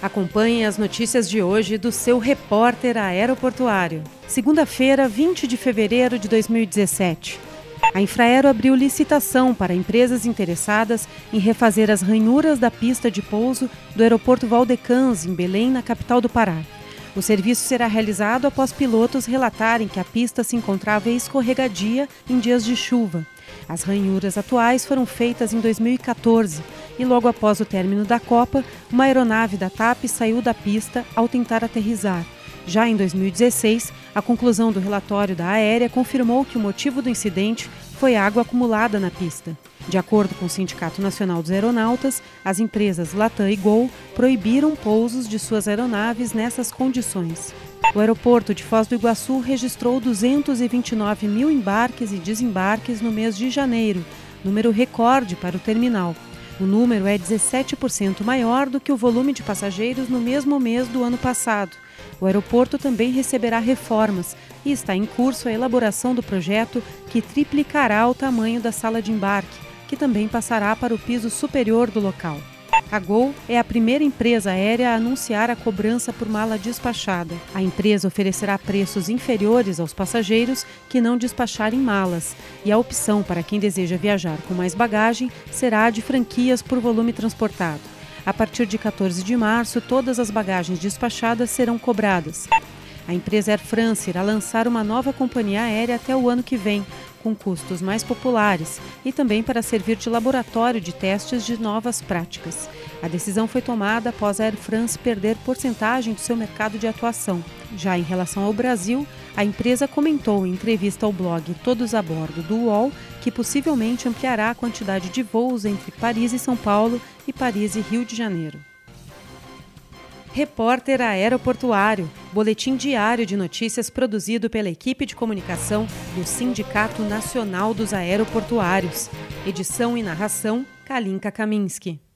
Acompanhe as notícias de hoje do seu repórter aeroportuário. Segunda-feira, 20 de fevereiro de 2017. A Infraero abriu licitação para empresas interessadas em refazer as ranhuras da pista de pouso do aeroporto Valdecans, em Belém, na capital do Pará. O serviço será realizado após pilotos relatarem que a pista se encontrava escorregadia em dias de chuva. As ranhuras atuais foram feitas em 2014 e logo após o término da Copa, uma aeronave da TAP saiu da pista ao tentar aterrissar. Já em 2016, a conclusão do relatório da aérea confirmou que o motivo do incidente foi água acumulada na pista. De acordo com o Sindicato Nacional dos Aeronautas, as empresas Latam e Gol proibiram pousos de suas aeronaves nessas condições. O aeroporto de Foz do Iguaçu registrou 229 mil embarques e desembarques no mês de janeiro, número recorde para o terminal. O número é 17% maior do que o volume de passageiros no mesmo mês do ano passado. O aeroporto também receberá reformas e está em curso a elaboração do projeto que triplicará o tamanho da sala de embarque, que também passará para o piso superior do local. A Gol é a primeira empresa aérea a anunciar a cobrança por mala despachada. A empresa oferecerá preços inferiores aos passageiros que não despacharem malas, e a opção para quem deseja viajar com mais bagagem será a de franquias por volume transportado. A partir de 14 de março, todas as bagagens despachadas serão cobradas. A empresa Air France irá lançar uma nova companhia aérea até o ano que vem, com custos mais populares e também para servir de laboratório de testes de novas práticas. A decisão foi tomada após a Air France perder porcentagem do seu mercado de atuação. Já em relação ao Brasil, a empresa comentou em entrevista ao blog Todos a Bordo do UOL que possivelmente ampliará a quantidade de voos entre Paris e São Paulo e Paris e Rio de Janeiro. Repórter Aeroportuário, boletim diário de notícias produzido pela equipe de comunicação do Sindicato Nacional dos Aeroportuários. Edição e narração, Kalinka Kaminski.